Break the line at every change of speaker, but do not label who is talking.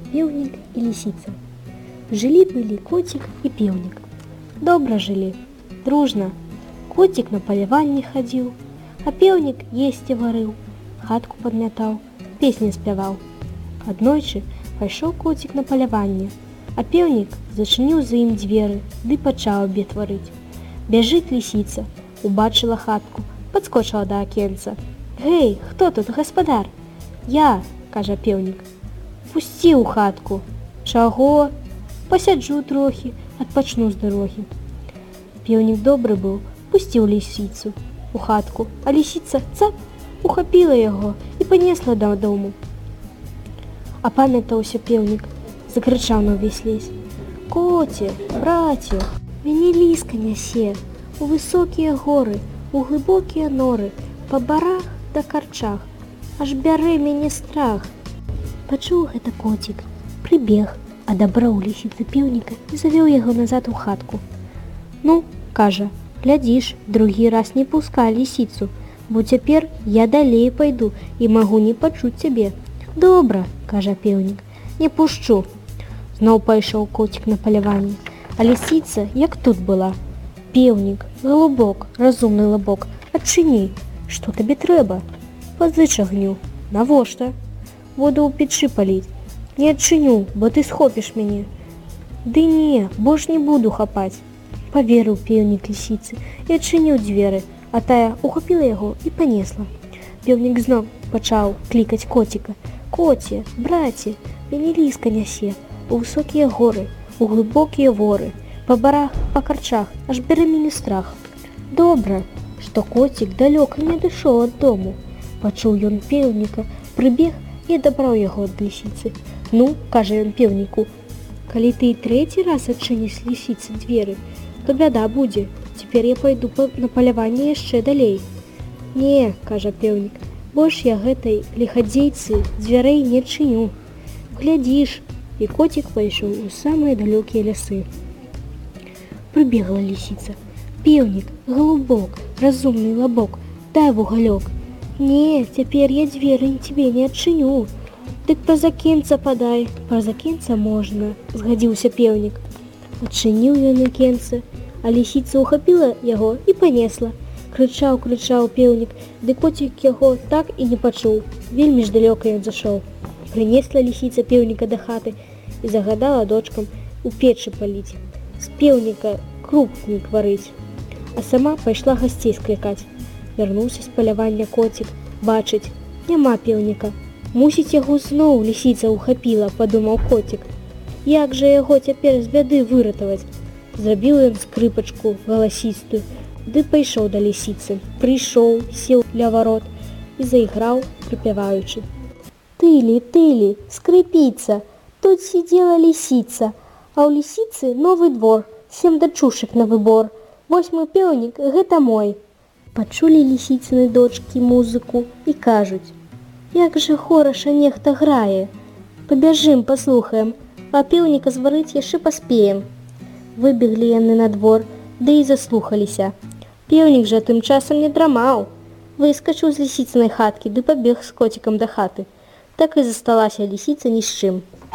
Певник и лисица. Жили-были котик и певник. Добро жили, дружно. Котик на полевание ходил, а певник есть и варил, хатку подмятал, песни спевал. Аднойчы пайшоў котик на полевание, а певник зачинил за им двери, ды пачаў абед варыць. Бежит лисица, убачила хатку, подскочила до окенца. «Гей, кто тут, господар?» «Я», кажа певник. «Пусти у хатку». «Чаго?» «Посяджу трохи, отпочну с дороги». Певник добрый был, пустил лисицу у хатку, а лисица, цап, ухапила его и понесла до дому. Опамятаўся певник, закричал на весь лес: «Коте, братья, мяне ліска нясе у высокие горы, у глыбокія норы, по барах да карчах, аж бярэ мяне страх». Пачуў гэта котик, прыбег, адабраў лісіцы пеўніка і завёў яго назад у хатку. «Ну, кажа, глядзіш, другі раз не пускай лісіцу, бо цяпер я далей пайду і магу не пачуць цябе». «Добра», кажа пеўнік, «не пушчу». Зноў пайшоў котик на паляванне, а лісіца як тут была. «Пеўнік, голубок, разумны лабок, адчыні, што табе трэба?» «Пазыч агню». «Навошта?» «Воду ў печы паліць». «Не адчыню, бо ты схопіш мяне». «Ды не, больш не буду хапаць». Паверыў пеўнік лісіцы і адчыніў дзверы, а тая ухапіла яго і панесла. Пеўнік зноў пачаў клікаць коціка: «Коце, браце, мяне ліска нясе у высокія горы, у глыбокія воры, па барах, па карчах, аж бярэ мяне страх». Добра, што коцік далёка не адышоў ад дому. Пачуў ён пеўніка, прыбег і адабраў яго ад лісіцы. «Ну, кажа ён пеўніку, калі ты і трэці раз адчыніш лісіцы дзверы, то бяда будзе, цяпер я пайду на паляванне яшчэ далей». «Не», кажа пеўнік, «больш я гэтай ліхадзейцы дзвярэй не адчыню». «Глядзіш», і коцік пайшоў у самыя далёкія лясы. Прыбегла лісіца: «Пеўнік, голубок, разумны лабок, дай вугалёк». «Не, цяпер я дзверы цябе не адчыню». «Дык праз акенца падай». «Праз акенца можна», згадзіўся пеўнік. Адчыніў ён акенца, а лісіца ухапіла яго і панесла. Крычаў пеўнік, ды коцік яго так і не пачуў. Вельмі ж далёка ён зашоў. Прынесла лісіца пеўніка да хаты і загадала дочкам у печы паліць, з пеўніка крупнік варыць, а сама пайшла гасцей склікаць. Вярнуўся з палявання коцік, бачыць, няма пеўніка. Мусіць, яго зноў лісіца ухапіла, падумаў коцік. Як жа яго цяпер з бяды выратаваць? Зрабіў ён скрыпачку галасістую, ды пайшоў да лісіцы. Прыйшоў, сеў ля варот і зайграў, прыпяваючы: «Тылі, тылі, скрыпіца, тут сидела лисица, а у лисицы новый двор, 7 дачушек на выбор. 8 пеўнік, гэта мой». Пачулі лісіцыны дочкі музыку і кажуць: «Як жа хораша нехта грае, пабяжым, паслухаем, а пеўніка зварыць яшчэ паспеем». Выбеглі яны на двор, ды і заслухаліся. Пеўнік жа тым часам не драмаў, выскачыў з лісіцынай хаткі ды пабег з коцікам да хаты. Так і засталася лісіца ні з чым.